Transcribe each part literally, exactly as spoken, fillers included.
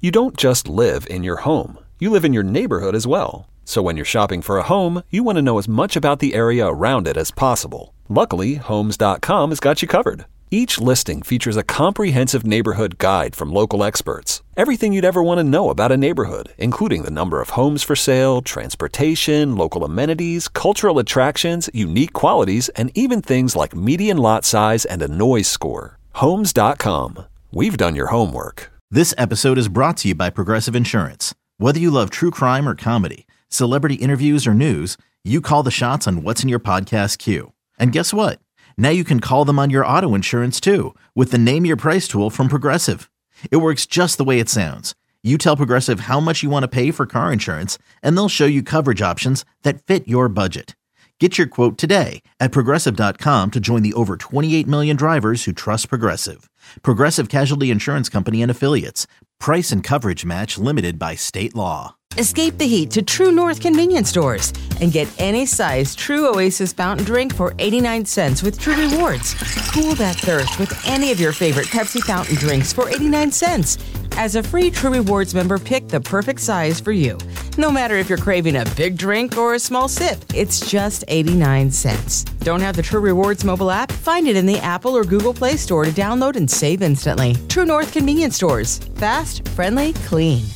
You don't just live in your home. You live in your neighborhood as well. So when you're shopping for a home, you want to know as much about the area around it as possible. Luckily, Homes dot com has got you covered. Each listing features a comprehensive neighborhood guide from local experts. Everything you'd ever want to know about a neighborhood, including the number of homes for sale, transportation, local amenities, cultural attractions, unique qualities, and even things like median lot size and a noise score. Homes dot com. We've done your homework. This episode is brought to you by Progressive Insurance. Whether you love true crime or comedy, celebrity interviews or news, you call the shots on what's in your podcast queue. And guess what? Now you can call them on your auto insurance too with the Name Your Price tool from Progressive. It works just the way it sounds. You tell Progressive how much you want to pay for car insurance, and they'll show you coverage options that fit your budget. Get your quote today at Progressive dot com to join the over twenty-eight million drivers who trust Progressive. Progressive Casualty Insurance Company and Affiliates. Price and coverage match limited by state law. Escape the heat to True North convenience stores and get any size True Oasis fountain drink for eighty-nine cents with True Rewards. Cool that thirst with any of your favorite Pepsi fountain drinks for eighty-nine cents. As a free True Rewards member, pick the perfect size for you. No matter if you're craving a big drink or a small sip, it's just eighty-nine cents. Don't have the True Rewards mobile app? Find it in the Apple or Google Play Store to download and save instantly. True North convenience stores. Fast, friendly, clean.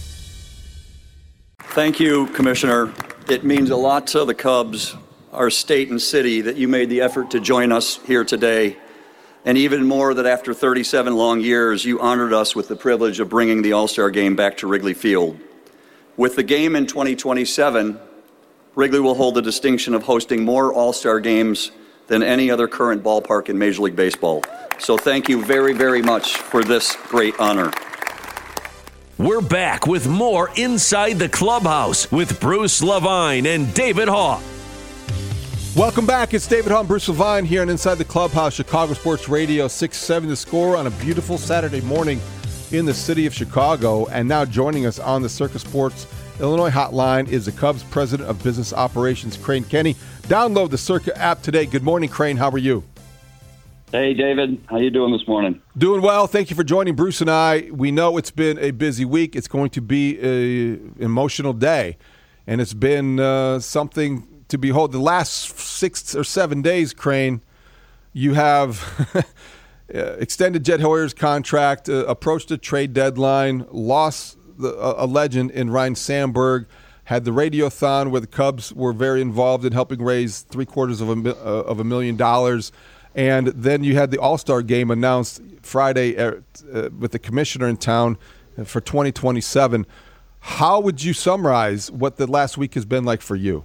Thank you, Commissioner. It means a lot to the Cubs, our state and city, that you made the effort to join us here today. And even more that after thirty-seven long years, you honored us with the privilege of bringing the All-Star Game back to Wrigley Field. With the game in twenty twenty-seven, Wrigley will hold the distinction of hosting more All-Star Games than any other current ballpark in Major League Baseball. So thank you very, very much for this great honor. We're back with more Inside the Clubhouse with Bruce Levine and David Haugh. Welcome back. It's David Haugh and Bruce Levine here on Inside the Clubhouse, Chicago Sports Radio, six seven The Score on a beautiful Saturday morning in the city of Chicago. And now joining us on the Circa Sports Illinois hotline is the Cubs President of Business Operations, Crane Kenney. Download the Circa app today. Good morning, Crane. How are you? Hey, David. How you doing this morning? Doing well. Thank you for joining Bruce and I. We know it's been a busy week. It's going to be an emotional day, and it's been uh, something to behold. The last six or seven days, Crane, you have extended Jed Hoyer's contract, uh, approached a trade deadline, lost the, a, a legend in Ryne Sandberg, had the radiothon where the Cubs were very involved in helping raise three quarters of a, uh, of a million dollars. And then you had the All-Star Game announced Friday uh, with the commissioner in town for twenty twenty-seven. How would you summarize what the last week has been like for you?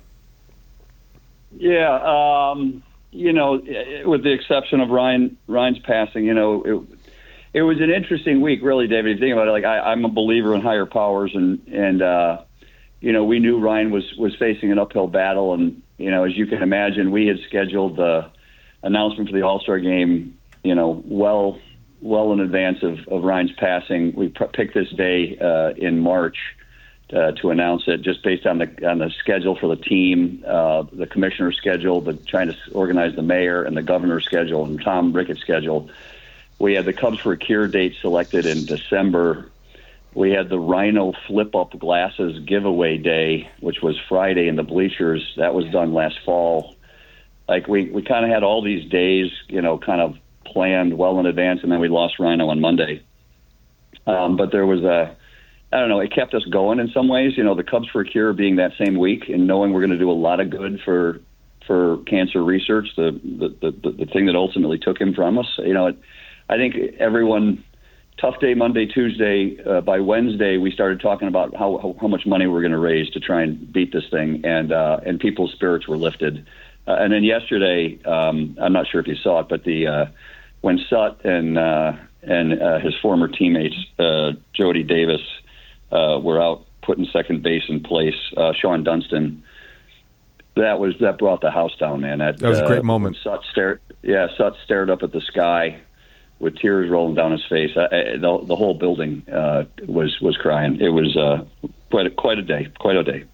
Yeah, um, you know, with the exception of Ryan Ryan's passing, you know, it, it was an interesting week, really, David. If you think about it, like I, I'm a believer in higher powers, and and uh, you know, we knew Ryan was was facing an uphill battle, and you know, as you can imagine, we had scheduled the announcement for the All-Star Game, you know, well, well in advance of, of Ryan's passing. We p- picked this day uh, in March uh, to announce it, just based on the on the schedule for the team, uh, the commissioner's schedule, the trying to organize the mayor, and the governor's schedule, and Tom Rickett's schedule. We had the Cubs for a Cure date selected in December. We had the Rhino flip-up glasses giveaway day, which was Friday in the bleachers. That was done last fall. Like we, we kind of had all these days, you know, kind of planned well in advance, and then we lost Rhino on Monday. Um, but there was a, I don't know, it kept us going in some ways. You know, the Cubs for a Cure being that same week and knowing we're going to do a lot of good for for cancer research, the the, the, the thing that ultimately took him from us. You know, it, I think everyone, tough day Monday, Tuesday, uh, by Wednesday we started talking about how, how, how much money we're going to raise to try and beat this thing, and uh, and people's spirits were lifted. Uh, and then yesterday, um, I'm not sure if you saw it, but the uh, when Sut and uh, and uh, his former teammates, uh, Jody Davis, uh, were out putting second base in place, uh, Sean Dunston, that was that brought the house down, man. That, that was a great uh, moment. Sut stared, yeah, Sut stared up at the sky with tears rolling down his face. I, I, the, the whole building uh, was was crying. It was uh, quite a, quite a day, quite a day.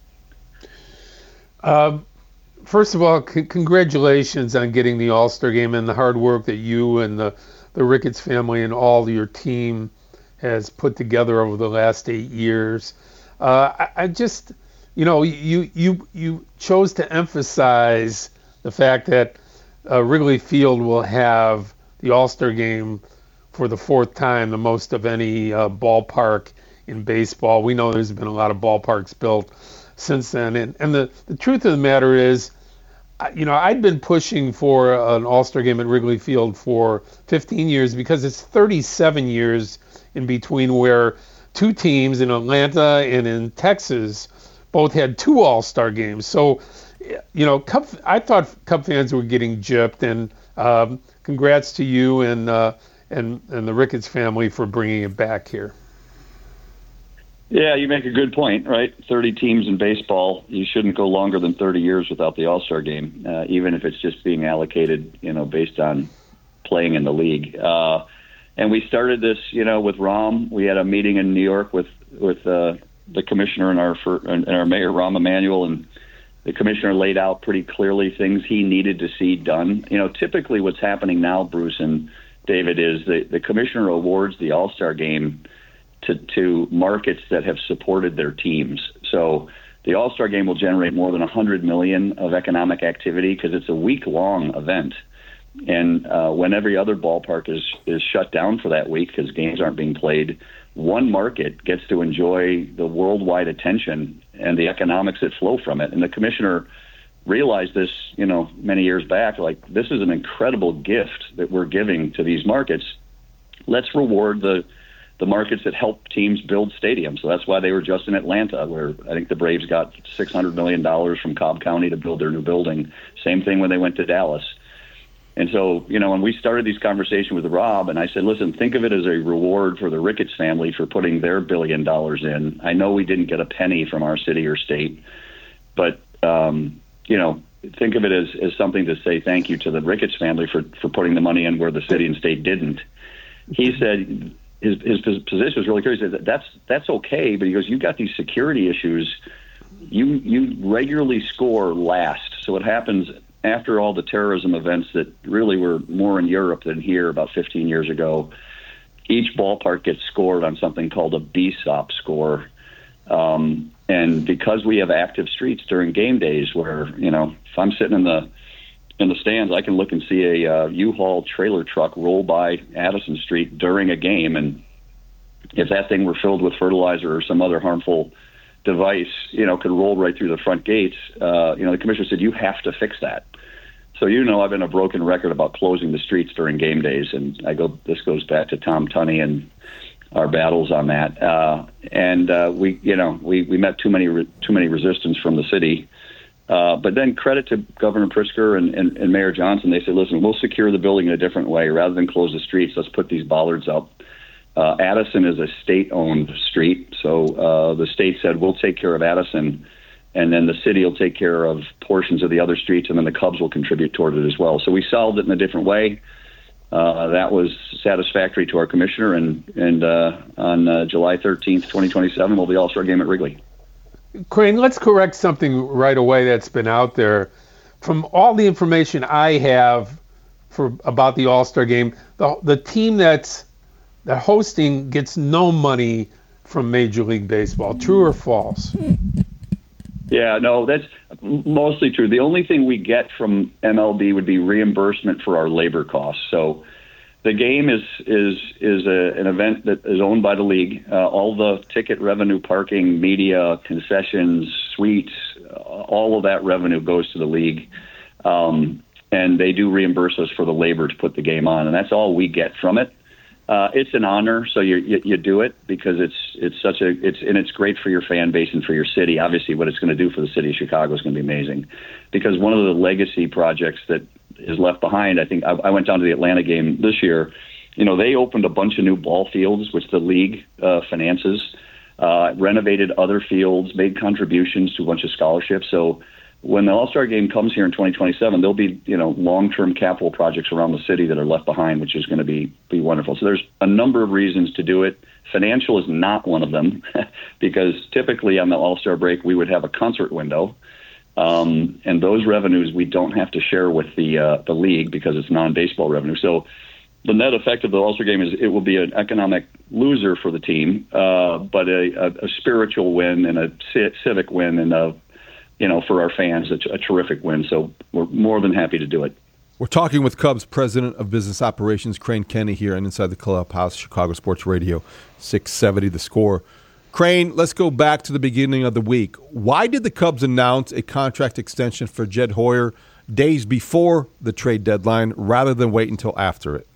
Um. First of all, c- congratulations on getting the All-Star Game and the hard work that you and the, the Ricketts family and all your team has put together over the last eight years. Uh, I, I just, you know, you you you chose to emphasize the fact that uh, Wrigley Field will have the All-Star Game for the fourth time, the most of any uh, ballpark in baseball. We know there's been a lot of ballparks built since then, and and the the truth of the matter is, you know, I'd been pushing for an All-Star Game at Wrigley Field for fifteen years because it's thirty-seven years in between where two teams in Atlanta and in Texas both had two All-Star Games. So, you know, Cub, I thought Cub fans were getting gypped, and um, congrats to you and uh, and and the Ricketts family for bringing it back here. Yeah, you make a good point, right? thirty teams in baseball, you shouldn't go longer than thirty years without the All-Star Game, uh, even if it's just being allocated, you know, based on playing in the league. Uh, and we started this, you know, with Rahm. We had a meeting in New York with with uh, the commissioner and our and our mayor, Rahm Emanuel, and the commissioner laid out pretty clearly things he needed to see done. You know, typically what's happening now, Bruce and David, is the, the commissioner awards the All-Star Game to, to markets that have supported their teams. So the All-Star Game will generate more than one hundred million dollars of economic activity because it's a week-long event. And uh, when every other ballpark is, is shut down for that week because games aren't being played, one market gets to enjoy the worldwide attention and the economics that flow from it. And the commissioner realized this, you know, many years back, like, this is an incredible gift that we're giving to these markets. Let's reward the the markets that help teams build stadiums. So that's why they were just in Atlanta, where I think the Braves got six hundred million dollars from Cobb County to build their new building. Same thing when they went to Dallas. And so, you know, when we started these conversations with Rob, and I said, listen, think of it as a reward for the Ricketts family for putting their billion dollars in. I know we didn't get a penny from our city or state, but, um, you know, think of it as, as something to say thank you to the Ricketts family for, for putting the money in where the city and state didn't. He said, His, his position was really clear. He said that that's that's okay, but he goes, you've got these security issues. You you regularly score last. So what happens after all the terrorism events that really were more in Europe than here about fifteen years ago? Each ballpark gets scored on something called a B S O P score, um, and because we have active streets during game days, where, you know, if I'm sitting in the in the stands, I can look and see a uh, U-Haul trailer truck roll by Addison Street during a game, and if that thing were filled with fertilizer or some other harmful device, you know, could roll right through the front gates. Uh, you know, the commissioner said, you have to fix that. So, you know, I've been a broken record about closing the streets during game days, and I go. This goes back to Tom Tunney and our battles on that. Uh, and uh, we, you know, we, we met too many re- too many resistance from the city. Uh, but then credit to Governor Pritzker and, and, and Mayor Johnson. They said, listen, we'll secure the building in a different way. Rather than close the streets, let's put these bollards up. Uh, Addison is a state-owned street, so uh, the state said, we'll take care of Addison, and then the city will take care of portions of the other streets, and then the Cubs will contribute toward it as well. So we solved it in a different way. Uh, that was satisfactory to our commissioner, and, and uh, on uh, July thirteenth, twenty twenty-seven, will be the All-Star Game at Wrigley. Crane, let's correct something right away that's been out there. From all the information I have for about the All-Star Game, the the team that's the hosting gets no money from Major League Baseball. True or false? Yeah, no, that's mostly true. The only thing we get from M L B would be reimbursement for our labor costs. So the game is is is a, an event that is owned by the league. Uh, all the ticket revenue, parking, media, concessions, suites, uh, all of that revenue goes to the league. Um, and they do reimburse us for the labor to put the game on, and that's all we get from it. Uh, it's an honor, so you, you you do it because it's it's such a it's and it's great for your fan base and for your city. Obviously, what it's going to do for the city of Chicago is going to be amazing, because one of the legacy projects that is left behind. I think I, I went down to the Atlanta game this year. You know, they opened a bunch of new ball fields, which the league uh, finances, uh, renovated other fields, made contributions to a bunch of scholarships. So when the All-Star Game comes here in twenty twenty-seven, there'll be, you know, long-term capital projects around the city that are left behind, which is going to be be wonderful. So there's a number of reasons to do it. Financial is not one of them, because typically on the All-Star break we would have a concert window, um, and those revenues we don't have to share with the uh, the league because it's non-baseball revenue. So the net effect of the All-Star game is it will be an economic loser for the team, uh, but a, a, a spiritual win and a c- civic win, and a, you know, for our fans, a, a terrific win. So we're more than happy to do it. We're talking with Cubs President of Business Operations, Crane Kenney, here on Inside the Clubhouse, Chicago Sports Radio, six seventy The Score. Crane, let's go back to the beginning of the week. Why did the Cubs announce a contract extension for Jed Hoyer days before the trade deadline rather than wait until after it?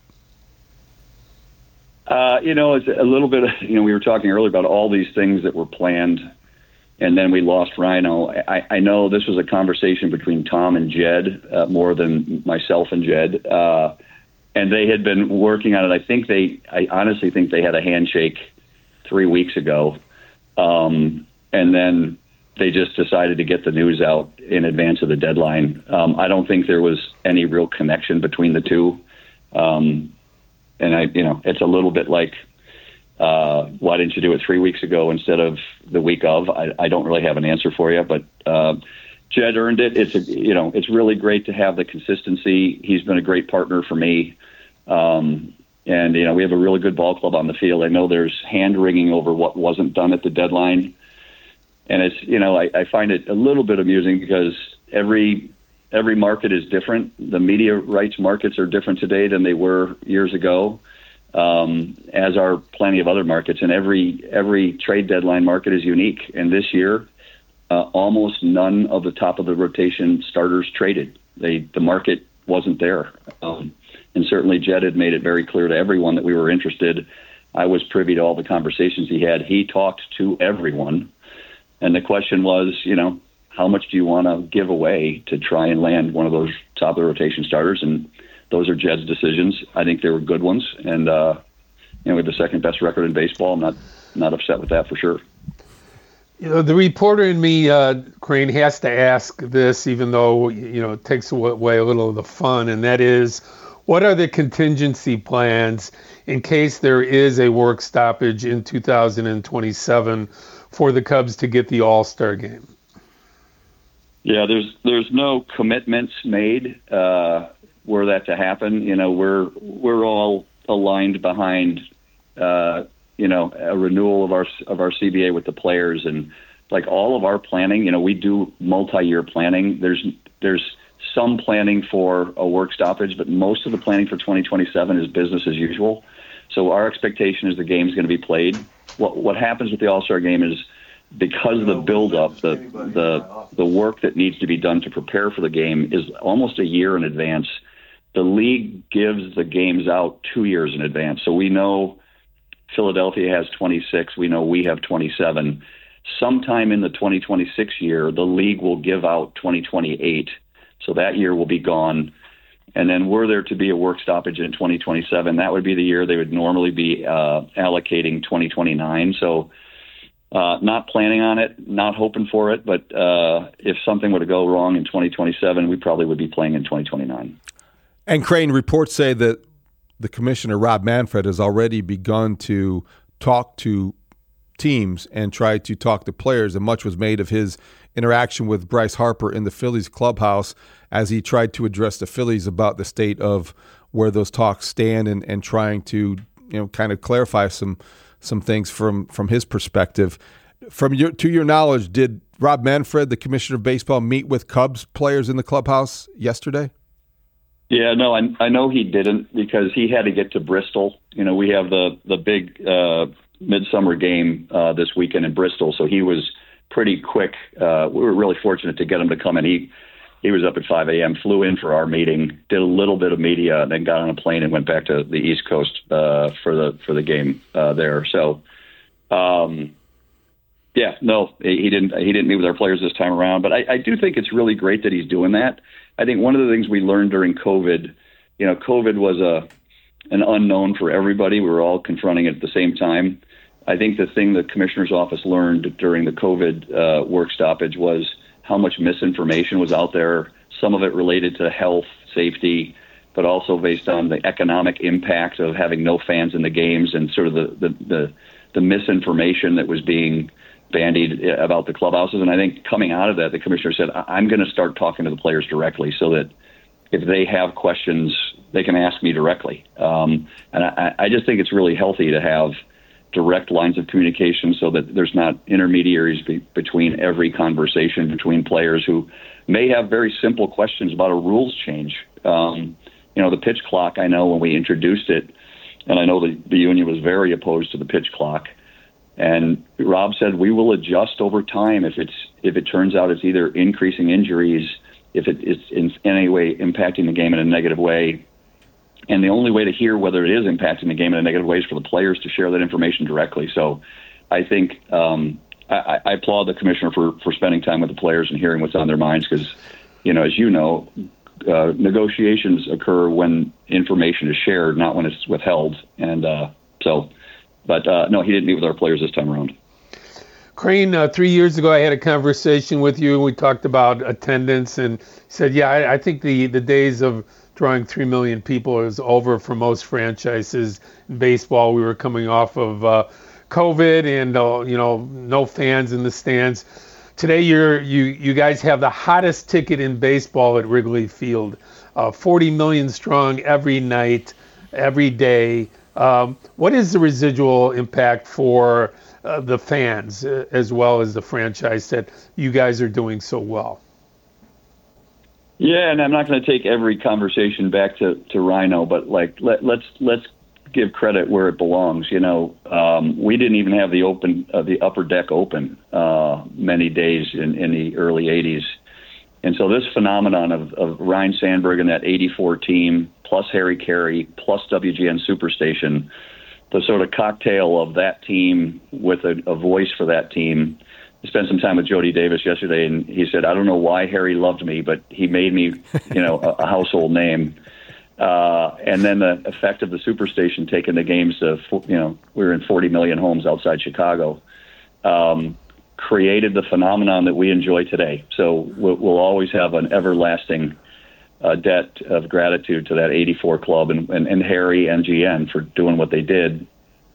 Uh, you know, it's a little bit, you know, we were talking earlier about all these things that were planned, and then we lost Rhino. I, I know this was a conversation between Tom and Jed uh, more than myself and Jed, uh, and they had been working on it. I think they, I honestly think they had a handshake three weeks ago, um, and then they just decided to get the news out in advance of the deadline. Um, I don't think there was any real connection between the two. Um, and I, you know, it's a little bit like, uh, why didn't you do it three weeks ago instead of the week of? I, I don't really have an answer for you, but uh, Jed earned it. It's a, you know, it's really great to have the consistency. He's been a great partner for me. Um, and, you know, we have a really good ball club on the field. I know there's hand wringing over what wasn't done at the deadline. And it's, you know, I, I find it a little bit amusing because every every market is different. The media rights markets are different today than they were years ago, um, as are plenty of other markets. And every every trade deadline market is unique. And this year, uh, almost none of the top of the rotation starters traded. They the market wasn't there. Um, and certainly Jed had made it very clear to everyone that we were interested. I was privy to all the conversations he had. He talked to everyone. And the question was, you know, how much do you want to give away to try and land one of those top of the rotation starters? And those are Jed's decisions. I think they were good ones. And, uh, you know, we have the second best record in baseball. I'm not, not upset with that for sure. You know, the reporter in me, uh, Crane, has to ask this, even though, you know, it takes away a little of the fun. And that is, what are the contingency plans in case there is a work stoppage in two thousand twenty-seven for the Cubs to get the All-Star game? Yeah, there's there's no commitments made uh, were that to happen. You know, we're we're all aligned behind uh, you know a renewal of our of our C B A with the players, and like all of our planning. You know, we do multi-year planning. There's there's some planning for a work stoppage, but most of the planning for twenty twenty-seven is business as usual. So our expectation is the game's going to be played. What what happens with the All-Star game is, because of the build-up, the the the work that needs to be done to prepare for the game is almost a year in advance. The league gives the games out two years in advance. So we know Philadelphia has twenty-six. We know we have twenty-seven. Sometime in the twenty twenty-six year, the league will give out twenty twenty-eight. So that year will be gone. And then were there to be a work stoppage in twenty twenty-seven, that would be the year they would normally be uh, allocating twenty twenty-nine. So uh, not planning on it, not hoping for it, but uh, if something were to go wrong in twenty twenty-seven, we probably would be playing in twenty twenty-nine. And Crane, reports say that the commissioner, Rob Manfred, has already begun to talk to teams and try to talk to players, and much was made of his interaction with Bryce Harper in the Phillies clubhouse as he tried to address the Phillies about the state of where those talks stand, and, and trying to, you know, kind of clarify some some things from, from his perspective. From your to your knowledge, did Rob Manfred, the commissioner of baseball, meet with Cubs players in the clubhouse yesterday? Yeah, no, I, I know he didn't, because he had to get to Bristol. You know, we have the the big uh, midsummer game uh, this weekend in Bristol, so he was pretty quick. Uh, we were really fortunate to get him to come in. He he was up at five a.m., flew in for our meeting, did a little bit of media, and then got on a plane and went back to the East Coast uh, for the for the game uh, there. So, um, yeah, no, he didn't he didn't meet with our players this time around. But I, I do think it's really great that he's doing that. I think one of the things we learned during COVID, you know, COVID was a an unknown for everybody. We were all confronting it at the same time. I think the thing the commissioner's office learned during the COVID uh, work stoppage was how much misinformation was out there, some of it related to health, safety, but also based on the economic impact of having no fans in the games, and sort of the, the, the, the misinformation that was being bandied about the clubhouses. And I think coming out of that, the commissioner said, I'm going to start talking to the players directly, so that if they have questions, they can ask me directly. Um, and I, I just think it's really healthy to have direct lines of communication so that there's not intermediaries be, between every conversation between players who may have very simple questions about a rules change. Um, you know, the pitch clock, I know when we introduced it, and I know the, the union was very opposed to the pitch clock. And Rob said, we will adjust over time if it's if it turns out it's either increasing injuries, if it is in any way impacting the game in a negative way. And the only way to hear whether it is impacting the game in a negative way is for the players to share that information directly. So I think um, I, I applaud the commissioner for, for spending time with the players and hearing what's on their minds because, you know, as you know, uh, negotiations occur when information is shared, not when it's withheld. And uh, so, but uh, no, he didn't meet with our players this time around. Crane, uh, three years ago, I had a conversation with you. We talked about attendance and said, yeah, I, I think the, the days of drawing three million people is over for most franchises in baseball. We were coming off of uh, COVID and, uh, you know, no fans in the stands. Today, you're, you you guys have the hottest ticket in baseball at Wrigley Field, uh, forty million strong every night, every day. Um, what is the residual impact for uh, the fans uh, as well as the franchise that you guys are doing so well? Yeah, and I'm not going to take every conversation back to, to Rhino, but like let, let's let's give credit where it belongs. You know, um, we didn't even have the open uh, the upper deck open uh, many days in, in the early eighties, and so this phenomenon of, of Ryne Sandberg and that eighty-four team plus Harry Carey plus W G N Superstation, the sort of cocktail of that team with a, a voice for that team. I spent some time with Jody Davis yesterday, and he said, I don't know why Harry loved me, but he made me, you know, a, a household name. Uh, and then the effect of the Superstation taking the games to, you know, we were in forty million homes outside Chicago, um, created the phenomenon that we enjoy today. So we'll, we'll always have an everlasting uh, debt of gratitude to that eighty-four club and, and, and Harry and G N for doing what they did.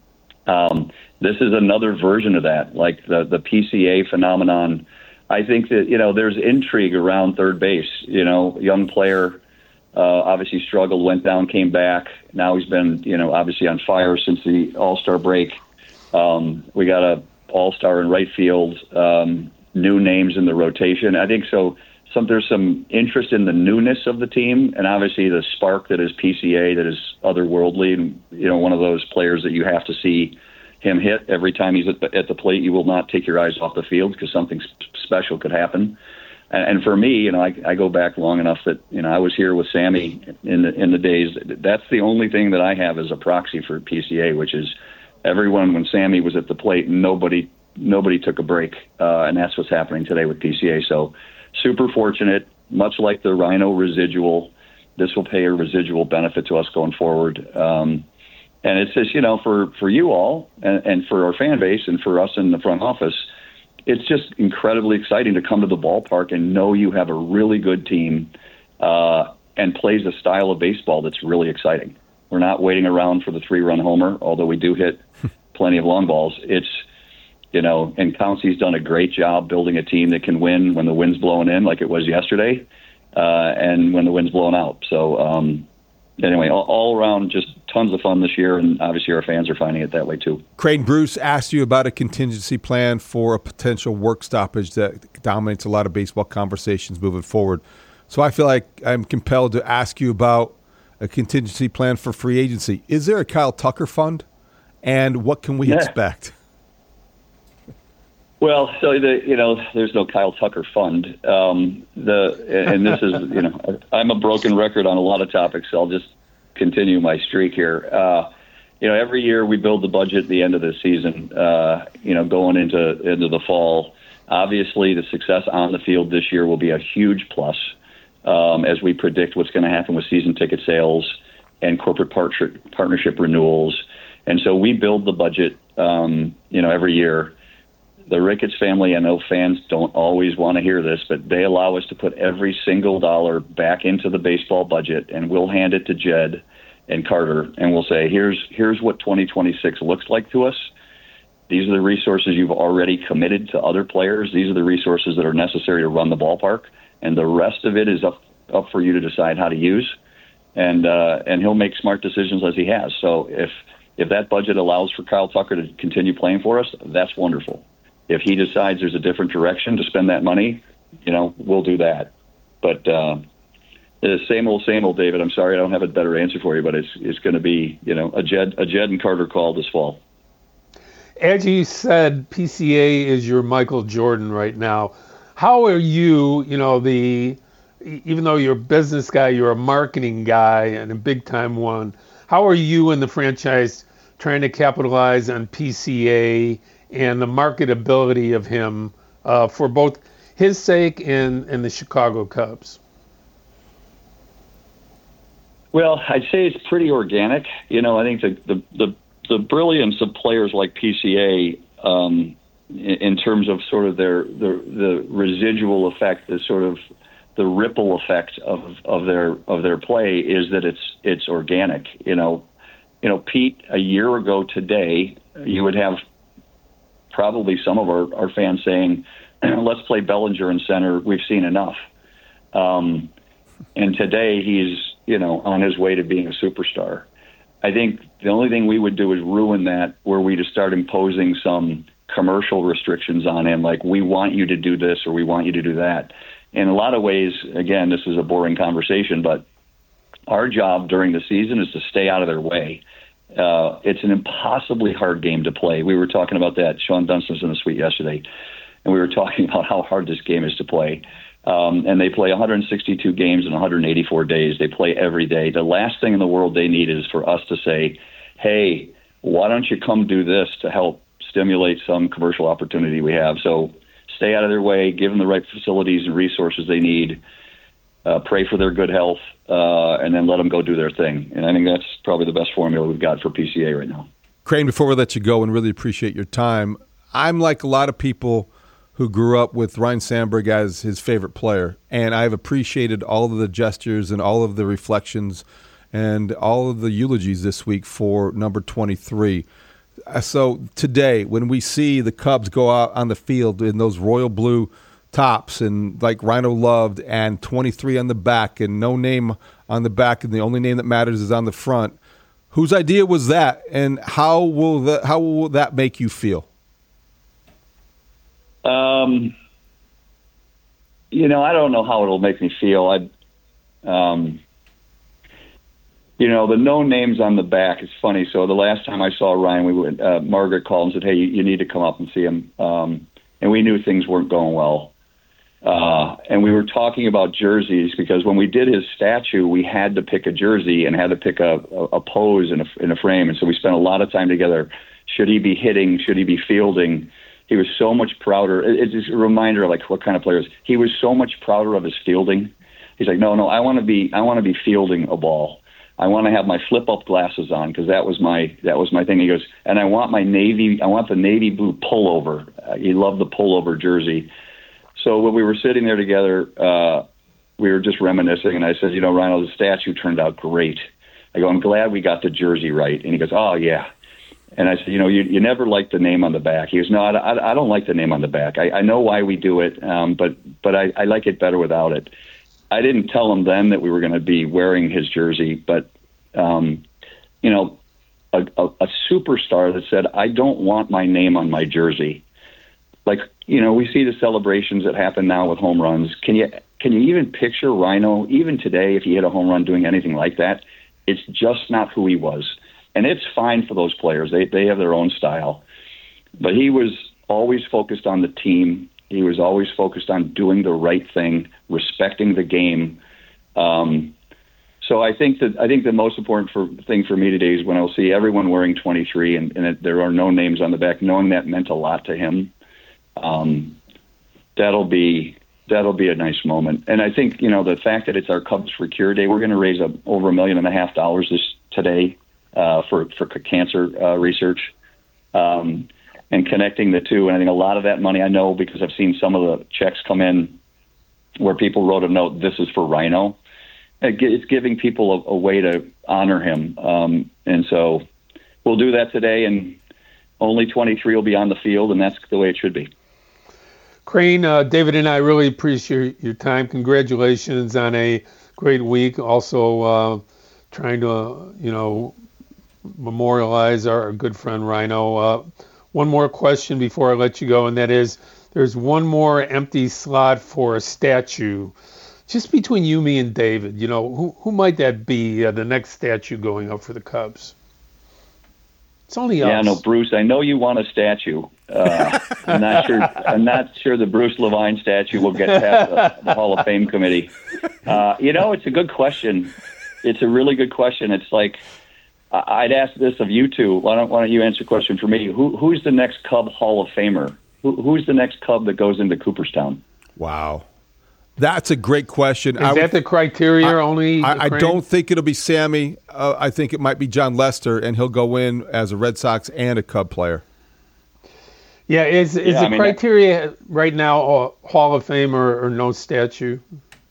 Um, this is another version of that, like the, the P C A phenomenon. I think that, you know, there's intrigue around third base. You know, young player, uh, obviously struggled, went down, came back. Now he's been, you know, obviously on fire since the All-Star break. Um, we got a All-Star in right field, um, new names in the rotation. I think so. Some, there's some interest in the newness of the team, and obviously the spark that is P C A, that is otherworldly, and, you know, one of those players that you have to see him hit every time he's at the, at the plate. You will not take your eyes off the field because something special could happen. And, and for me, you know, I, I go back long enough that, you know, I was here with Sammy in the in the days. That's the only thing that I have as a proxy for P C A, which is everyone when Sammy was at the plate, nobody nobody took a break, uh, and that's what's happening today with P C A. So. Super fortunate, much like the Rhino residual. This will pay a residual benefit to us going forward. Um, and it's just, you know, for, for you all and, and for our fan base and for us in the front office, it's just incredibly exciting to come to the ballpark and know you have a really good team uh, and plays a style of baseball that's really exciting. We're not waiting around for the three-run homer, although we do hit plenty of long balls. It's, You know, and Councey's done a great job building a team that can win when the wind's blowing in, like it was yesterday, uh, and when the wind's blowing out. So, um, anyway, all, all around, just tons of fun this year, and obviously our fans are finding it that way too. Creighton Bruce asked you about a contingency plan for a potential work stoppage that dominates a lot of baseball conversations moving forward. So I feel like I'm compelled to ask you about a contingency plan for free agency. Is there a Kyle Tucker fund, and what can we yeah. expect? Well, so the you know, there's no Kyle Tucker fund. Um, the and this is you know, I'm a broken record on a lot of topics. So I'll just continue my streak here. Uh, you know, every year we build the budget at the end of the season. Uh, you know, going into into the fall. Obviously, the success on the field this year will be a huge plus um, as we predict what's going to happen with season ticket sales and corporate partnership partnership renewals. And so we build the budget. Um, you know, every year. The Ricketts family, I know fans don't always want to hear this, but they allow us to put every single dollar back into the baseball budget, and we'll hand it to Jed and Carter, and we'll say, here's here's what twenty twenty-six looks like to us. These are the resources you've already committed to other players. These are the resources that are necessary to run the ballpark, and the rest of it is up, up for you to decide how to use. and uh, and he'll make smart decisions as he has. So if if that budget allows for Kyle Tucker to continue playing for us, that's wonderful. If he decides there's a different direction to spend that money, you know, we'll do that. But uh, the same old, same old, David. I'm sorry I don't have a better answer for you, but it's it's going to be, you know, a Jed a Jed and Carter call this fall. As you said, P C A is your Michael Jordan right now. How are you, you know, the even though you're a business guy, you're a marketing guy and a big time one. How are you and the franchise trying to capitalize on P C A and the marketability of him uh, for both his sake and, and the Chicago Cubs? Well, I'd say it's pretty organic. You know, I think the the the, the brilliance of players like P C A um, in, in terms of sort of their the the residual effect, the sort of the ripple effect of, of their of their play is that it's it's organic. You know, you know, Pete, a year ago today, you would have probably some of our, our fans saying, let's play Bellinger in center. We've seen enough. Um, and today he's, you know, on his way to being a superstar. I think the only thing we would do is ruin that, were we to start imposing some commercial restrictions on him, like we want you to do this or we want you to do that. In a lot of ways, again, this is a boring conversation, but our job during the season is to stay out of their way. Uh, it's an impossibly hard game to play. We were talking about that. Sean Dunston was in the suite yesterday, and we were talking about how hard this game is to play. Um, and they play one hundred sixty-two games in one hundred eighty-four days. They play every day. The last thing in the world they need is for us to say, hey, why don't you come do this to help stimulate some commercial opportunity we have? So stay out of their way, give them the right facilities and resources they need, uh, pray for their good health, uh, and then let them go do their thing. And I think that's probably the best formula we've got for P C A right now. Crane, before we let you go and really appreciate your time, I'm like a lot of people who grew up with Ryne Sandberg as his favorite player, and I've appreciated all of the gestures and all of the reflections and all of the eulogies this week for number twenty-three. So today, when we see the Cubs go out on the field in those royal blue tops and like Rhino loved and twenty-three on the back and no name on the back and the only name that matters is on the front, whose idea was that, and how will that, how will that make you feel? Um, you know, I don't know how it'll make me feel. I, um, you know, the no names on the back is funny. So the last time I saw Ryan, we went, uh, Margaret called and said, hey, you, you need to come up and see him. Um, and we knew things weren't going well. Uh, and we were talking about jerseys because when we did his statue, we had to pick a jersey and had to pick a, a, a pose in a, in a frame. And so we spent a lot of time together. Should he be hitting? Should he be fielding? He was so much prouder. It's just a reminder of like what kind of players. He was so much prouder of his fielding. He's like, no, no, I want to be, I want to be fielding a ball. I want to have my flip-up glasses on because that was my that was my thing. He goes, and I want my navy, I want the navy blue pullover. Uh, he loved the pullover jersey. So when we were sitting there together, uh, we were just reminiscing, and I said, you know, Rhino, the statue turned out great. I go, I'm glad we got the jersey right. And he goes, oh yeah. And I said, you know, you, you never like the name on the back. He goes, no, I, I, I don't like the name on the back. I, I know why we do it, um, but but I, I like it better without it. I didn't tell him then that we were going to be wearing his jersey, but, um, you know, a, a, a superstar that said, I don't want my name on my jersey. Like, you know, we see the celebrations that happen now with home runs. Can you can you even picture Rhino, even today, if he hit a home run doing anything like that? It's just not who he was. And it's fine for those players. They they have their own style. But he was always focused on the team. He was always focused on doing the right thing, respecting the game. Um, so I think that I think the most important for, thing for me today is when I'll see everyone wearing twenty-three and, and it, there are no names on the back, knowing that meant a lot to him. Um, that'll be that'll be a nice moment. And I think, you know, the fact that it's our Cubs for Cure Day, we're going to raise a, over a million and a half dollars this today uh, for for cancer uh, research. Um, and connecting the two. And I think a lot of that money, I know because I've seen some of the checks come in where people wrote a note, this is for Rhino. It's giving people a, a way to honor him. Um, and so we'll do that today, and only twenty-three will be on the field, and that's the way it should be. Crane, uh, David and I really appreciate your time. Congratulations on a great week. Also, uh, trying to, you know, memorialize our good friend Rhino. Uh, one more question before I let you go, and that is, there's one more empty slot for a statue. Just between you, me, and David, you know, who who might that be, uh, the next statue going up for the Cubs? It's only us. Yeah, no, Bruce, I know you want a statue. Uh, I'm not sure I'm not sure the Bruce Levine statue will get past the, the Hall of Fame committee. Uh, you know, it's a good question. It's a really good question. It's like, I'd ask this of you two. Why don't, why don't you answer the question for me? Who Who's the next Cub Hall of Famer? Who, who's the next Cub that goes into Cooperstown? Wow. That's a great question. Is I that would, the criteria I, only? I, I don't think it'll be Sammy. Uh, I think it might be John Lester, and he'll go in as a Red Sox and a Cub player. Yeah, is is yeah, the I mean, criteria right now uh, Hall of Fame or, or no statue?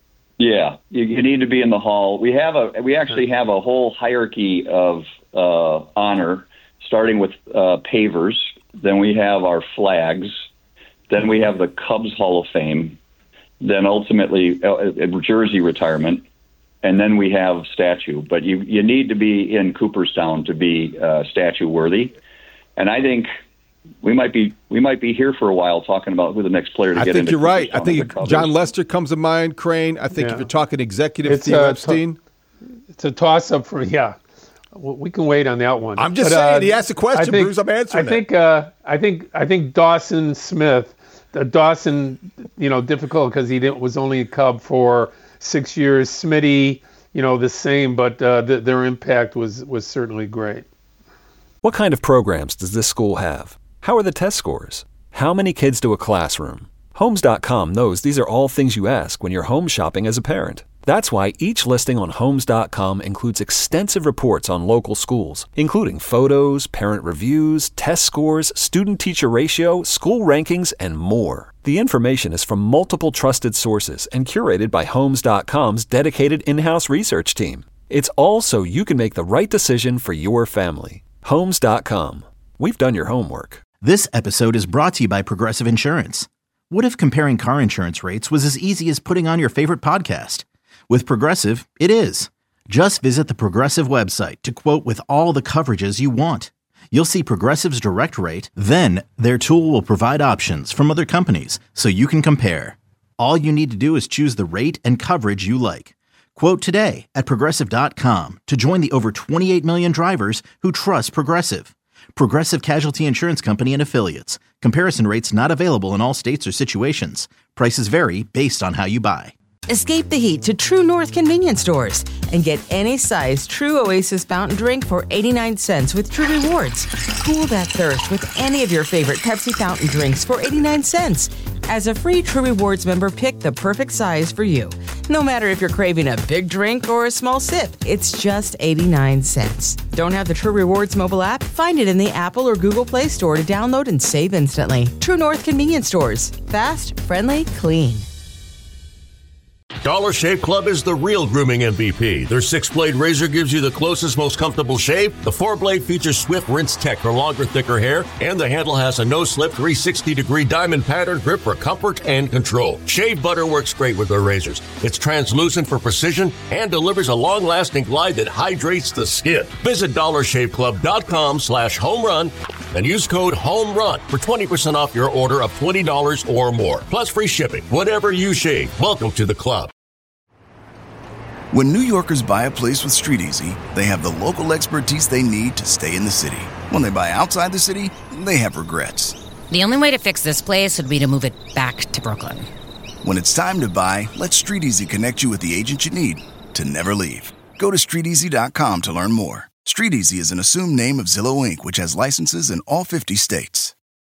Yeah, you, you need to be in the Hall. We have a we actually have a whole hierarchy of uh, honor, starting with uh, pavers. Then we have our flags. Then we have the Cubs Hall of Fame. Then ultimately uh, jersey retirement, and then we have statue. But you you need to be in Cooperstown to be uh, statue worthy. And I think we might be we might be here for a while talking about who the next player to I get think into. you're right. I Cooperstown think John Lester comes to mind. Crane. I think Yeah. if you're talking executive, It's Steve a Epstein. to- It's a toss-up for yeah. Well, we can wait on that one. I'm just But, saying. uh, he asked a question, I think, Bruce. I'm answering I think. Uh, I think. I think Dawson Smith. Uh, Dawson, you know, difficult because he didn't, was only a Cub for six years. Smitty, you know, the same, but uh, th- their impact was was certainly great. What kind of programs does this school have? How are the test scores? How many kids do a classroom? Homes dot com knows these are all things you ask when you're home shopping as a parent. That's why each listing on Homes dot com includes extensive reports on local schools, including photos, parent reviews, test scores, student-teacher ratio, school rankings, and more. The information is from multiple trusted sources and curated by Homes dot com's dedicated in-house research team. It's all so you can make the right decision for your family. Homes dot com. We've done your homework. This episode is brought to you by Progressive Insurance. What if comparing car insurance rates was as easy as putting on your favorite podcast? With Progressive, it is. Just visit the Progressive website to quote with all the coverages you want. You'll see Progressive's direct rate, then their tool will provide options from other companies so you can compare. All you need to do is choose the rate and coverage you like. Quote today at Progressive dot com to join the over twenty-eight million drivers who trust Progressive. Progressive Casualty Insurance Company and Affiliates. Comparison rates not available in all states or situations. Prices vary based on how you buy. Escape the heat to True North convenience stores and get any size True Oasis fountain drink for eighty-nine cents with True Rewards. Cool that thirst with any of your favorite Pepsi fountain drinks for eighty-nine cents. As a free True Rewards member, pick the perfect size for you. No matter if you're craving a big drink or a small sip, it's just eighty-nine cents. Don't have the True Rewards mobile app? Find it in the Apple or Google Play Store to download and save instantly. True North convenience stores. Fast, friendly, clean. Dollar Shave Club is the real grooming M V P. Their six-blade razor gives you the closest, most comfortable shave. The four-blade features Swift Rinse Tech for longer, thicker hair. And the handle has a no-slip three hundred sixty degree diamond pattern grip for comfort and control. Shave butter works great with their razors. It's translucent for precision and delivers a long-lasting glide that hydrates the skin. Visit dollar shave club dot com slash home run and use code HOMERUN for twenty percent off your order of twenty dollars or more. Plus free shipping. Whatever you shave, welcome to the club. When New Yorkers buy a place with StreetEasy, they have the local expertise they need to stay in the city. When they buy outside the city, they have regrets. The only way to fix this place would be to move it back to Brooklyn. When it's time to buy, let StreetEasy connect you with the agent you need to never leave. Go to street easy dot com to learn more. StreetEasy is an assumed name of Zillow Incorporated, which has licenses in all fifty states.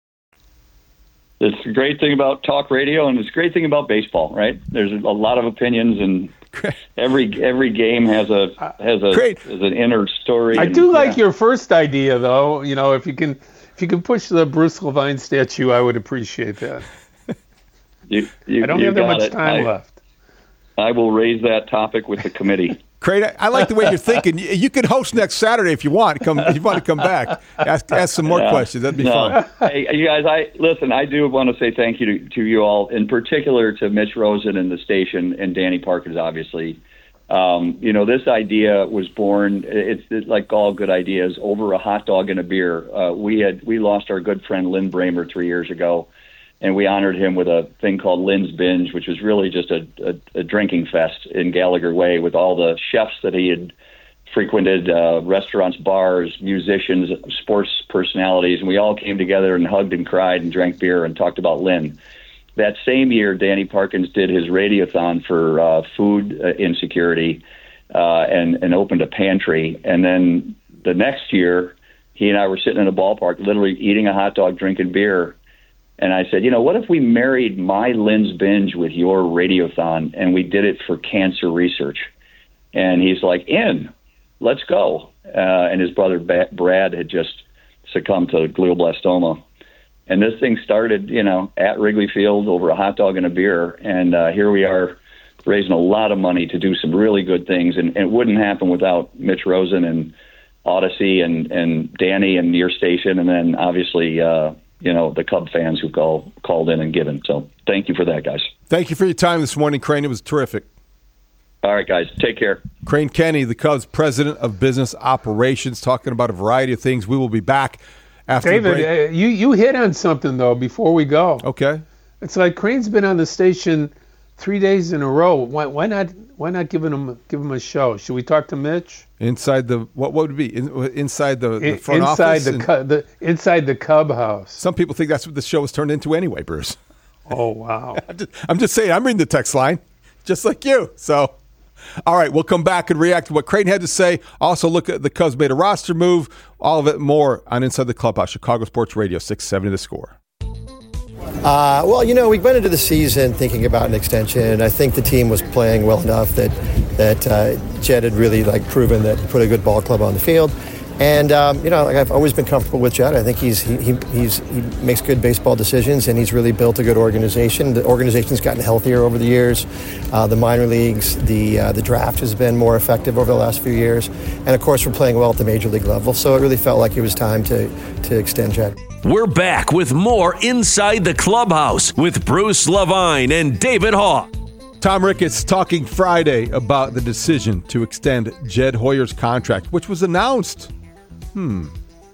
It's a great thing about talk radio, and it's a great thing about baseball, right? There's a lot of opinions, and every every game has a has a Great. has an inner story. I and, do like yeah. your first idea, though. You know, if you can, if you can push the Bruce Levine statue, I would appreciate that. You, you, I don't you have that got much it. time I, left. I will raise that topic with the committee. Great. I, I like the way you're thinking. You, you could host next Saturday if you want. Come, if you want to come back, ask, ask some more Yeah. questions. That'd be No. fun. Hey, you guys, I listen. I do want to say thank you to, to you all, in particular to Mitch Rosen and the station, and Danny Parkins, obviously. Um, you know, this idea was born, it's, it's like all good ideas, over a hot dog and a beer. Uh, we had we lost our good friend Lynn Bramer three years ago, and we honored him with a thing called Lynn's Binge, which was really just a, a, a drinking fest in Gallagher Way with all the chefs that he had frequented, uh, restaurants, bars, musicians, sports personalities, and we all came together and hugged and cried and drank beer and talked about Lynn. That same year, Danny Parkins did his radiothon for uh, food uh, insecurity uh, and, and opened a pantry. And then the next year, he and I were sitting in a ballpark, literally eating a hot dog, drinking beer. And I said, you know, what if we married my Lynn's Binge with your radiothon and we did it for cancer research? And he's like, in, let's go. Uh, and his brother Brad had just succumbed to glioblastoma. And this thing started, you know, at Wrigley Field over a hot dog and a beer. And uh, here we are raising a lot of money to do some really good things. And, and it wouldn't happen without Mitch Rosen and Odyssey and, and Danny and your station. And then obviously, uh, you know, the Cub fans who call, called in and given. So thank you for that, guys. Thank you for your time this morning, Crane. It was terrific. All right, guys. Take care. Crane Kenny, the Cubs president of business operations, talking about a variety of things. We will be back after David, the break. Uh, you, you hit on something, though, before we go. Okay. It's like Crane's been on the station three days in a row. Why, why not Why not give him, give him a show? Should we talk to Mitch? Inside the, what, what would it be? In, inside the, the front inside office? The, and, the, inside the Cub house. Some people think that's what the show was turned into anyway, Bruce. Oh, wow. I'm, just, I'm just saying, I'm reading the text line, just like you. So, all right, we'll come back and react to what Crane had to say. Also look at the Cubs made a roster move. All of it more on Inside the Clubhouse, Chicago Sports Radio, six seventy The Score. Uh, well, you know, we went into the season thinking about an extension, and I think the team was playing well enough that that uh, Jed had really like proven that he put a good ball club on the field. And um, you know, like I've always been comfortable with Jed. I think he's he, he he's he makes good baseball decisions, and he's really built a good organization. The organization's gotten healthier over the years. Uh, the minor leagues, the uh, the draft has been more effective over the last few years, and of course, we're playing well at the major league level. So it really felt like it was time to to extend Jed. We're back with more Inside the Clubhouse with Bruce Levine and David Haugh. Tom Ricketts talking Friday about the decision to extend Jed Hoyer's contract, which was announced hmm,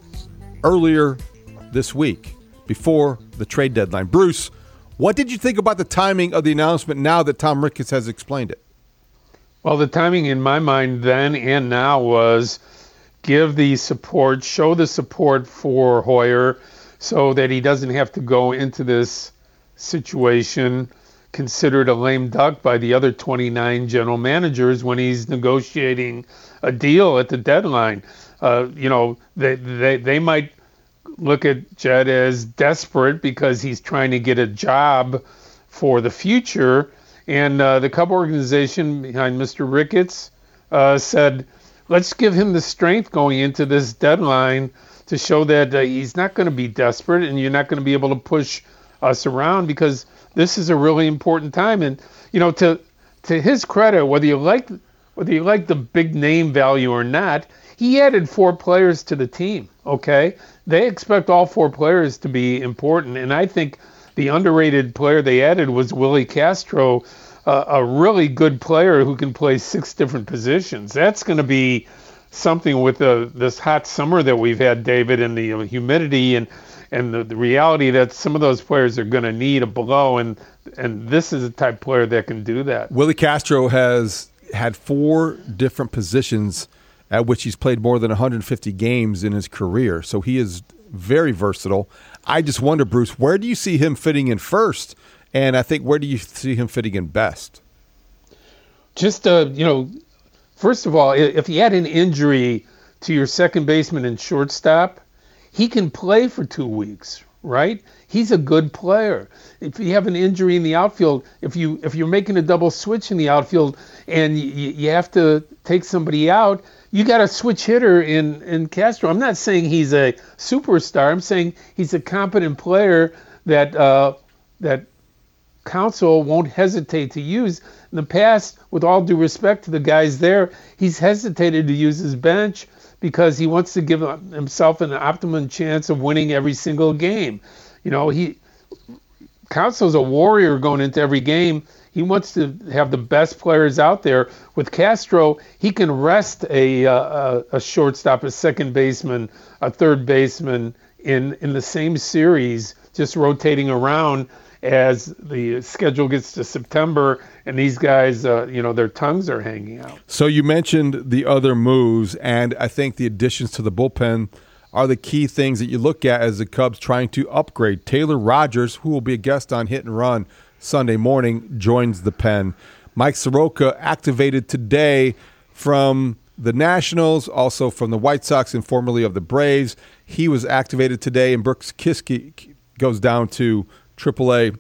earlier this week, before the trade deadline. Bruce, what did you think about the timing of the announcement now that Tom Ricketts has explained it? Well, the timing in my mind then and now was give the support, show the support for Hoyer so that he doesn't have to go into this situation considered a lame duck by the other twenty-nine general managers when he's negotiating a deal at the deadline. Uh, you know, they, they they might look at Jed as desperate because he's trying to get a job for the future. And uh, the Cub organization behind Mister Ricketts uh, said, let's give him the strength going into this deadline to show that uh, he's not going to be desperate and you're not going to be able to push us around because this is a really important time. And, you know, to to his credit, whether you like whether you like the big name value or not, he added four players to the team, okay? They expect all four players to be important, and I think the underrated player they added was Willie Castro, uh, a really good player who can play six different positions. That's going to be something with the, this hot summer that we've had, David, and the humidity and and the, the reality that some of those players are going to need a blow, and and this is a type of player that can do that. Willie Castro has had four different positions at which he's played more than one hundred fifty games in his career, so he is very versatile. I just wonder, Bruce, where do you see him fitting in first? And I think where do you see him fitting in best? Just, uh, you know, first of all, if he had an injury to your second baseman and shortstop, he can play for two weeks, right? He's a good player. If you have an injury in the outfield, if you if you're making a double switch in the outfield and you, you have to take somebody out, you got a switch hitter in, in Castro. I'm not saying he's a superstar. I'm saying he's a competent player that uh, that Counsell won't hesitate to use. In the past, with all due respect to the guys there, he's hesitated to use his bench because he wants to give himself an optimum chance of winning every single game. You know, he Counsell's a warrior going into every game. He wants to have the best players out there. With Castro, he can rest a a, a shortstop, a second baseman, a third baseman in in the same series, just rotating around as the schedule gets to September, and these guys, uh, you know, their tongues are hanging out. So you mentioned the other moves, and I think the additions to the bullpen are the key things that you look at as the Cubs trying to upgrade. Taylor Rogers, who will be a guest on Hit and Run Sunday morning, joins the pen. Mike Soroka activated today from the Nationals, also from the White Sox and formerly of the Braves. He was activated today, and Brooks Kiske goes down to triple A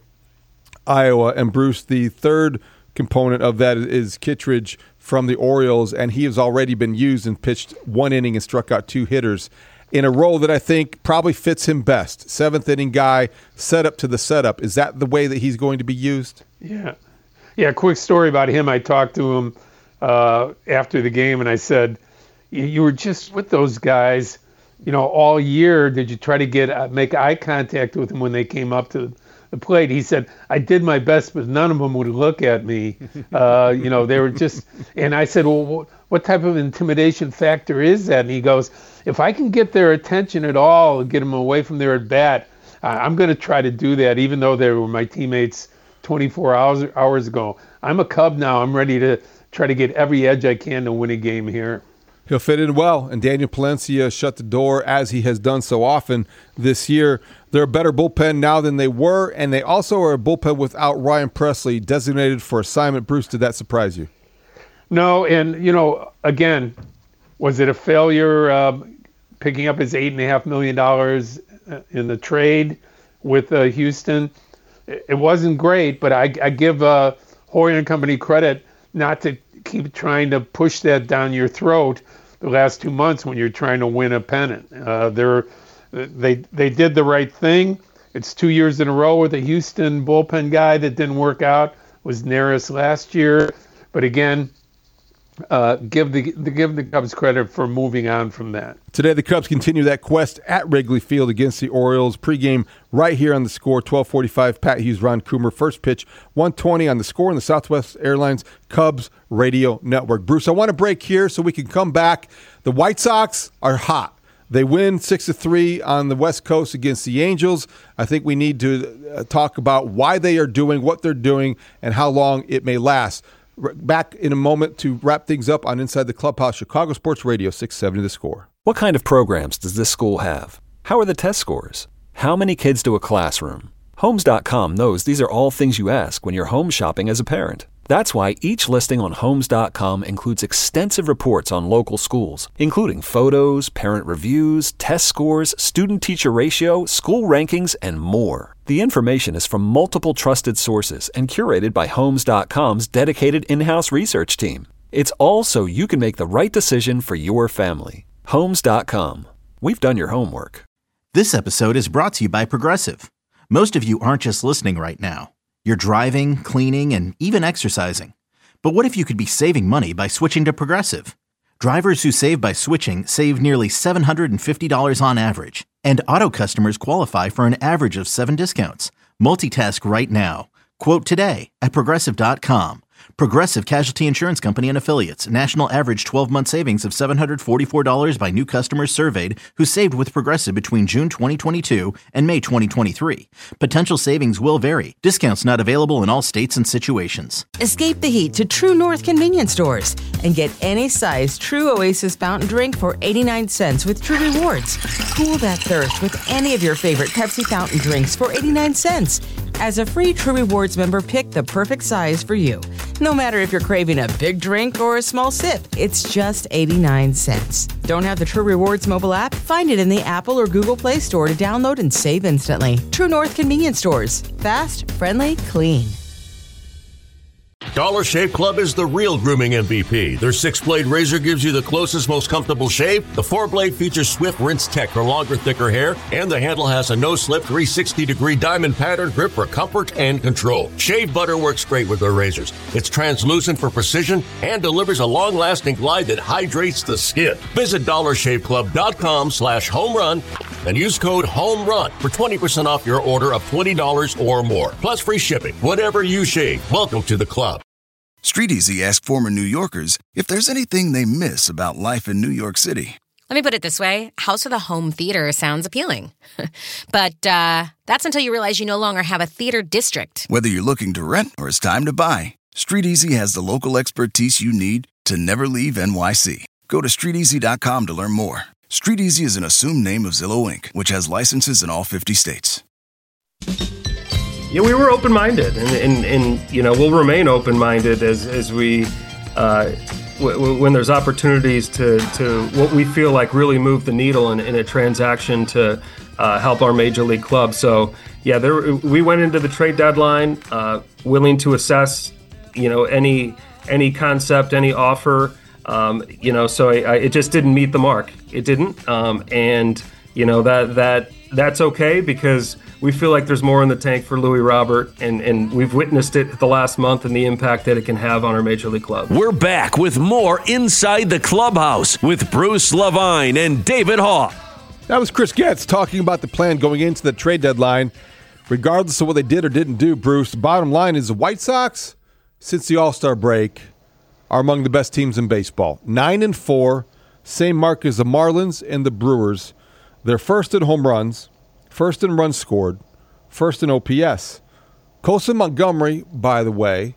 Iowa. And Bruce, the third component of that is Kittredge from the Orioles, and he has already been used and pitched one inning and struck out two hitters in a role that I think probably fits him best. Seventh inning guy, setup to the setup. Is that the way that he's going to be used? Yeah. Yeah, quick story about him. I talked to him uh, after the game, and I said, you were just with those guys, you know, all year. Did you try to get uh, make eye contact with them when they came up to the plate? He said, I did my best, but none of them would look at me. Uh, you know, they were just, and I said, well, what type of intimidation factor is that? And he goes, if I can get their attention at all and get them away from their at bat, uh, I'm going to try to do that, even though they were my teammates twenty-four hours, hours ago. I'm a Cub now. I'm ready to try to get every edge I can to win a game here. He'll fit in well, and Daniel Palencia shut the door as he has done so often this year. They're a better bullpen now than they were, and they also are a bullpen without Ryan Presley designated for assignment. Bruce, did that surprise you? No, and, you know, again, was it a failure um, picking up his eight point five million dollars in the trade with uh, Houston? It wasn't great, but I, I give uh, Hoyer and Company credit not to keep trying to push that down your throat the last two months when you're trying to win a pennant. Uh, they're, they they did the right thing. It's two years in a row with a Houston bullpen guy that didn't work out. It was Neris last year, but again, uh, give the, the give the Cubs credit for moving on from that. Today, the Cubs continue that quest at Wrigley Field against the Orioles. Pregame right here on the Score, twelve forty-five. Pat Hughes, Ron Coomer. First pitch, one twenty on the Score in the Southwest Airlines Cubs Radio Network. Bruce, I want to break here so we can come back. The White Sox are hot. They win six to three on the West Coast against the Angels. I think we need to uh, talk about why they are doing what they're doing and how long it may last. Back in a moment to wrap things up on Inside the Clubhouse, Chicago Sports Radio, six seventy The Score. What kind of programs does this school have? How are the test scores? How many kids do a classroom? Homes dot com knows these are all things you ask when you're home shopping as a parent. That's why each listing on Homes dot com includes extensive reports on local schools, including photos, parent reviews, test scores, student-teacher ratio, school rankings, and more. The information is from multiple trusted sources and curated by Homes dot com's dedicated in-house research team. It's all so you can make the right decision for your family. Homes dot com. We've done your homework. This episode is brought to you by Progressive. Most of you aren't just listening right now. You're driving, cleaning, and even exercising. But what if you could be saving money by switching to Progressive? Drivers who save by switching save nearly seven hundred fifty dollars on average. And auto customers qualify for an average of seven discounts. Multitask right now. Quote today at Progressive dot com. Progressive Casualty Insurance Company and Affiliates. National average twelve-month savings of seven hundred forty-four dollars by new customers surveyed who saved with Progressive between June twenty twenty-two and May twenty twenty-three. Potential savings will vary. Discounts not available in all states and situations. Escape the heat to True North convenience stores and get any size True Oasis fountain drink for eighty-nine cents with True Rewards. Cool that thirst with any of your favorite Pepsi fountain drinks for eighty-nine cents. As a free True Rewards member, pick the perfect size for you. No matter if you're craving a big drink or a small sip, it's just eighty-nine cents. Don't have the True Rewards mobile app? Find it in the Apple or Google Play Store to download and save instantly. True North convenience stores. Fast, friendly, clean. Dollar Shave Club is the real grooming M V P. Their six-blade razor gives you the closest, most comfortable shave. The four-blade features Swift Rinse Tech for longer, thicker hair, and the handle has a no-slip three hundred sixty degree diamond pattern grip for comfort and control. Shave butter works great with their razors. It's translucent for precision and delivers a long-lasting glide that hydrates the skin. Visit dollar shave club dot com slash home run Then use code HOMERUN for twenty percent off your order of twenty dollars or more, plus free shipping. Whatever you shave, welcome to the club. Street Easy asked former New Yorkers if there's anything they miss about life in New York City. Let me put it this way. House with a home theater sounds appealing. But uh, that's until you realize you no longer have a theater district. Whether you're looking to rent or it's time to buy, Street Easy has the local expertise you need to never leave N Y C. Go to street easy dot com to learn more. Street Easy is an assumed name of Zillow Incorporated, which has licenses in all fifty states. Yeah, we were open-minded, and, and, and you know, we'll remain open-minded as as we, uh, w- w- when there's opportunities to, to what we feel like really move the needle in, in a transaction to uh, help our major league club. So, yeah, there we went into the trade deadline uh, willing to assess, you know, any any concept, any offer. Um, you know, so I, I, it just didn't meet the mark. It didn't, um, and you know that that that's okay because we feel like there's more in the tank for Louis Robert, and, and we've witnessed it the last month and the impact that it can have on our major league club. We're back with more Inside the Clubhouse with Bruce Levine and David Haugh. That was Chris Getz talking about the plan going into the trade deadline. Regardless of what they did or didn't do, Bruce, the bottom line is the White Sox, since the All-Star break, are among the best teams in baseball. Nine and four, same mark as the Marlins and the Brewers. They're first in home runs, first in runs scored, first in O P S. Colson Montgomery, by the way,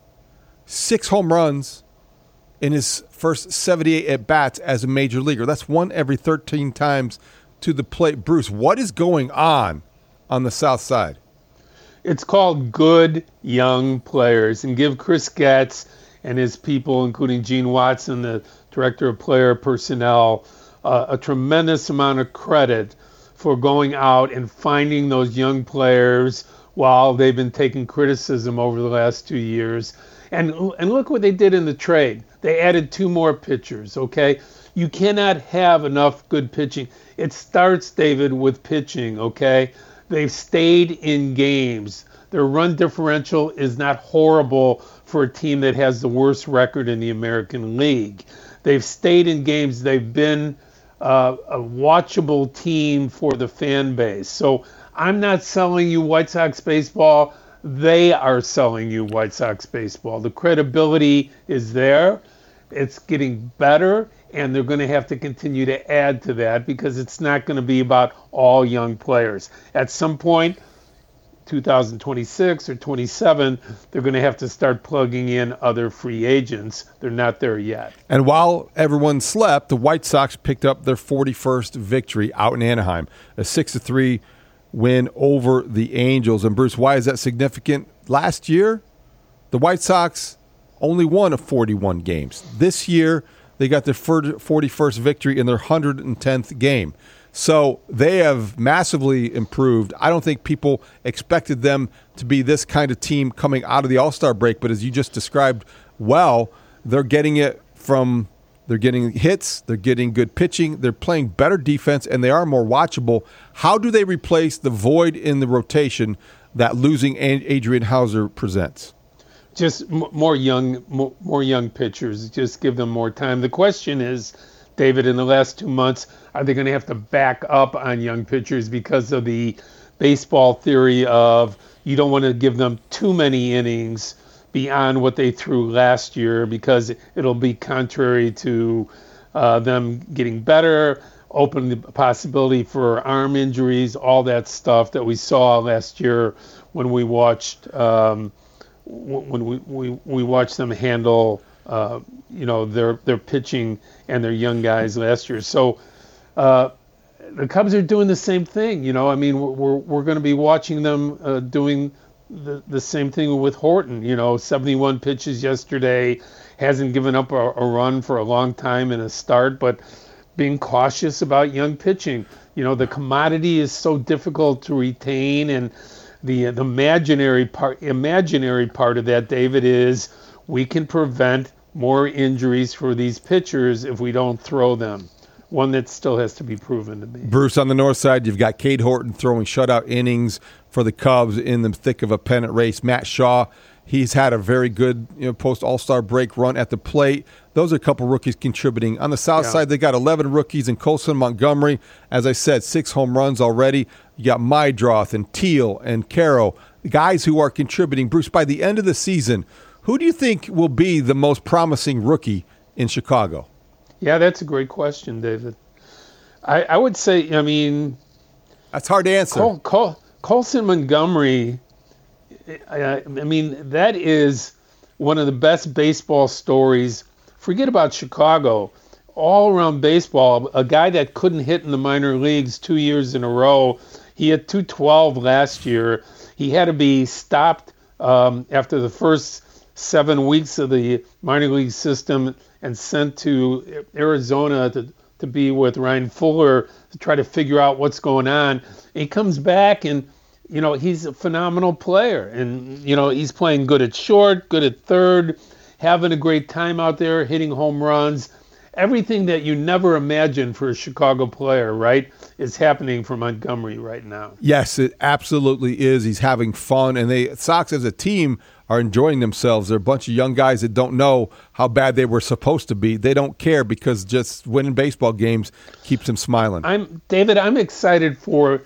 six home runs in his first seventy-eight at-bats as a major leaguer. That's one every thirteen times to the plate. Bruce, what is going on on the South Side? It's called good young players. And give Chris Getz and his people, including Gene Watson, the director of player personnel, uh, a tremendous amount of credit for going out and finding those young players while they've been taking criticism over the last two years. And and look what they did in the trade. They added two more pitchers, okay? You cannot have enough good pitching. It starts, David, with pitching, okay? They've stayed in games. Their run differential is not horrible for a team that has the worst record in the American League. They've stayed in games. They've been uh, a watchable team for the fan base. So I'm not selling you White Sox baseball. They are selling you White Sox baseball. The credibility is there. It's getting better, and they're going to have to continue to add to that because it's not going to be about all young players. At some point, two thousand twenty-six or twenty-seven, they're going to have to start plugging in other free agents. They're not there yet. And while everyone slept, the White Sox picked up their forty-first victory out in Anaheim, a six to three win over the Angels. And Bruce, why is that significant? Last year, the White Sox only won a forty-one games. This year, they got their forty-first victory in their one hundred tenth game. So they have massively improved. I don't think people expected them to be this kind of team coming out of the All-Star break, but as you just described well, they're getting it from they're getting hits, they're getting good pitching, they're playing better defense, and they are more watchable. How do they replace the void in the rotation that losing Adrian Hauser presents? Just more young, more, more young pitchers. Just give them more time. The question is, David, in the last two months, are they going to have to back up on young pitchers because of the baseball theory of you don't want to give them too many innings beyond what they threw last year because it'll be contrary to uh, them getting better, open the possibility for arm injuries, all that stuff that we saw last year when we watched um, when we, we, we watched them handle uh, you know their their pitching and their young guys last year. So uh, the Cubs are doing the same thing. You know, I mean, we're we're, we're going to be watching them uh, doing the the same thing with Horton. You know, seventy-one pitches yesterday, hasn't given up a, a run for a long time in a start, but being cautious about young pitching. You know, the commodity is so difficult to retain, and the the imaginary part imaginary part of that, David, is we can prevent more injuries for these pitchers if we don't throw them. One that still has to be proven to me. Bruce, on the north side, you've got Cade Horton throwing shutout innings for the Cubs in the thick of a pennant race. Matt Shaw He's had a very good, you know, post All-Star break run at the plate. Those are a couple rookies contributing. On the south yeah. side, they got eleven rookies in Colson Montgomery. As I said, six home runs already. You got Mydroth and Teal and Caro, guys who are contributing. Bruce, by the end of the season, who do you think will be the most promising rookie in Chicago? Yeah, that's a great question, David. I, I would say, I mean... That's hard to answer. Col- Col- Colson Montgomery, I, I mean, that is one of the best baseball stories. Forget about Chicago. All around baseball, a guy that couldn't hit in the minor leagues two years in a row. He hit two twelve last year. He had to be stopped um, after the first seven weeks of the minor league system and sent to Arizona to, to be with Ryan Fuller to try to figure out what's going on. And he comes back and, you know, he's a phenomenal player. And, you know, he's playing good at short, good at third, having a great time out there, hitting home runs. Everything that you never imagined for a Chicago player, right, is happening for Montgomery right now. Yes, it absolutely is. He's having fun, and they Sox as a team are enjoying themselves. They're a bunch of young guys that don't know how bad they were supposed to be. They don't care because just winning baseball games keeps them smiling. I'm David, I'm excited for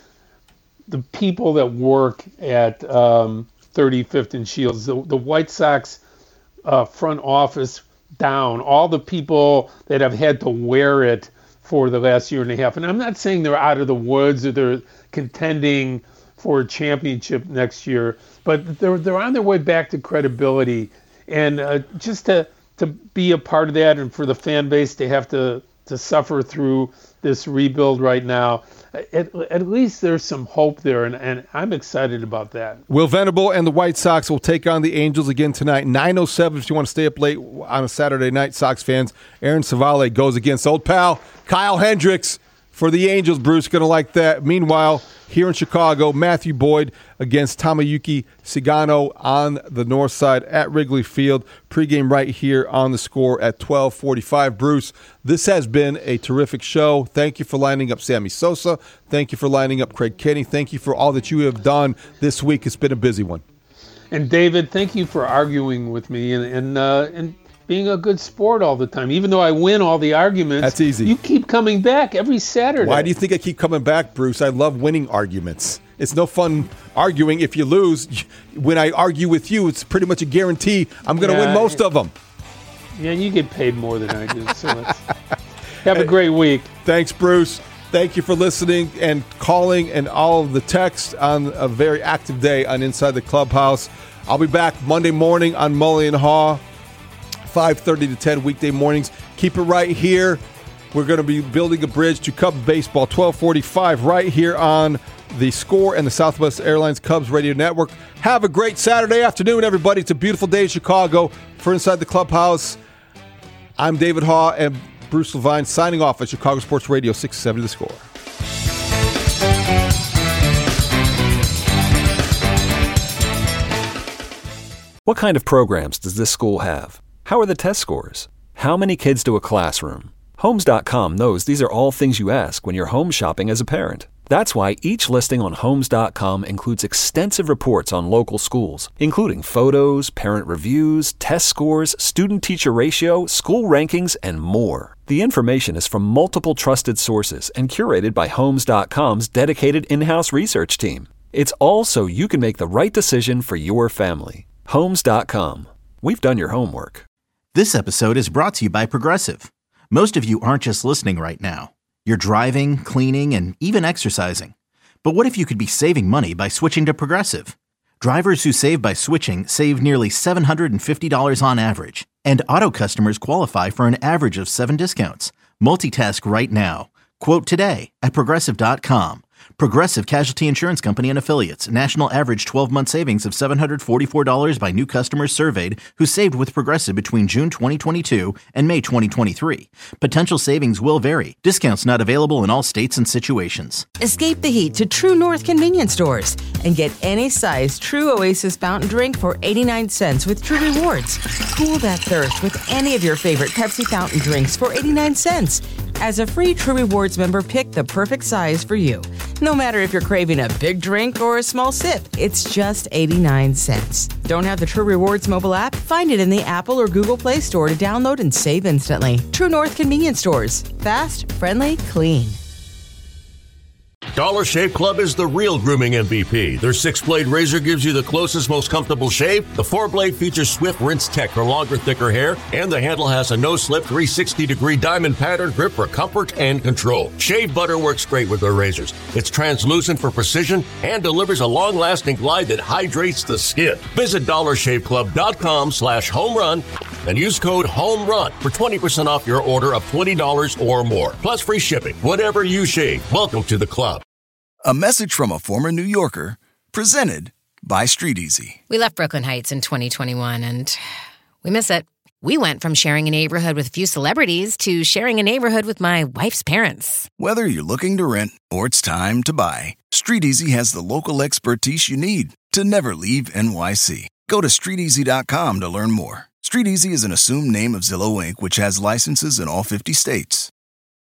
the people that work at um, thirty-fifth and Shields, the, the White Sox uh, front office down, all the people that have had to wear it for the last year and a half. And I'm not saying they're out of the woods or they're contending for a championship next year, but they're they're on their way back to credibility. And uh, just to to be a part of that, and for the fan base to have to to suffer through this rebuild right now, at, at least there's some hope there, and, and I'm excited about that. Will Venable and the White Sox will take on the Angels again tonight, nine oh seven if you want to stay up late on a Saturday night, Sox fans. Aaron Savale goes against old pal Kyle Hendricks for the Angels. Bruce, going to like that. Meanwhile, here in Chicago, Matthew Boyd against Tomoyuki Cigano on the north side at Wrigley Field. Pregame right here on The Score at twelve forty-five. Bruce, this has been a terrific show. Thank you for lining up Sammy Sosa. Thank you for lining up Craig Kenny. Thank you for all that you have done this week. It's been a busy one. And David, thank you for arguing with me and and uh, and being a good sport all the time. Even though I win all the arguments, that's easy. You keep coming back every Saturday. Why do you think I keep coming back, Bruce? I love winning arguments. It's no fun arguing if you lose. When I argue with you, it's pretty much a guarantee I'm going to yeah, win most of them. Yeah, you get paid more than I do. So let's have a great week. Thanks, Bruce. Thank you for listening and calling and all of the text on a very active day on Inside the Clubhouse. I'll be back Monday morning on Mully and Haw, five thirty to ten weekday mornings. Keep it right here. We're going to be building a bridge to Cubs baseball, twelve forty-five, right here on The Score and the Southwest Airlines Cubs Radio Network. Have a great Saturday afternoon, everybody. It's a beautiful day in Chicago. For Inside the Clubhouse, I'm David Haw and Bruce Levine signing off at Chicago Sports Radio six seventy The Score. What kind of programs does this school have? How are the test scores? How many kids to a classroom? Homes dot com knows these are all things you ask when you're home shopping as a parent. That's why each listing on Homes dot com includes extensive reports on local schools, including photos, parent reviews, test scores, student-teacher ratio, school rankings, and more. The information is from multiple trusted sources and curated by Homes dot com's dedicated in-house research team. It's all so you can make the right decision for your family. Homes dot com. We've done your homework. This episode is brought to you by Progressive. Most of you aren't just listening right now. You're driving, cleaning, and even exercising. But what if you could be saving money by switching to Progressive? Drivers who save by switching save nearly seven hundred fifty dollars on average. And auto customers qualify for an average of seven discounts. Multitask right now. Quote today at Progressive dot com. Progressive Casualty Insurance Company and Affiliates. National average twelve-month savings of seven hundred forty-four dollars by new customers surveyed who saved with Progressive between June twenty twenty-two and May twenty twenty-three. Potential savings will vary. Discounts not available in all states and situations. Escape the heat to True North convenience stores and get any size True Oasis fountain drink for eighty-nine cents with True Rewards. Cool that thirst with any of your favorite Pepsi fountain drinks for eighty-nine cents. As a free True Rewards member, pick the perfect size for you. No matter if you're craving a big drink or a small sip, it's just eighty-nine cents. Don't have the True Rewards mobile app? Find it in the Apple or Google Play Store to download and save instantly. True North Convenience Stores. Fast, friendly, clean. Dollar Shave Club is the real grooming M V P. Their six-blade razor gives you the closest, most comfortable shave. The four-blade features Swift Rinse Tech for longer, thicker hair, and the handle has a no-slip three sixty degree diamond pattern grip for comfort and control. Shave butter works great with their razors. It's translucent for precision and delivers a long-lasting glide that hydrates the skin. Visit dollar shave club dot com slash home run and use code HOMERUN for twenty percent off your order of twenty dollars or more. Plus free shipping. Whatever you shave, welcome to the club. A message from a former New Yorker, presented by Street Easy. We left Brooklyn Heights in twenty twenty-one, and we miss it. We went from sharing a neighborhood with a few celebrities to sharing a neighborhood with my wife's parents. Whether you're looking to rent or it's time to buy, Street Easy has the local expertise you need to never leave N Y C. Go to street easy dot com to learn more. Street Easy is an assumed name of Zillow Incorporated, which has licenses in all fifty states.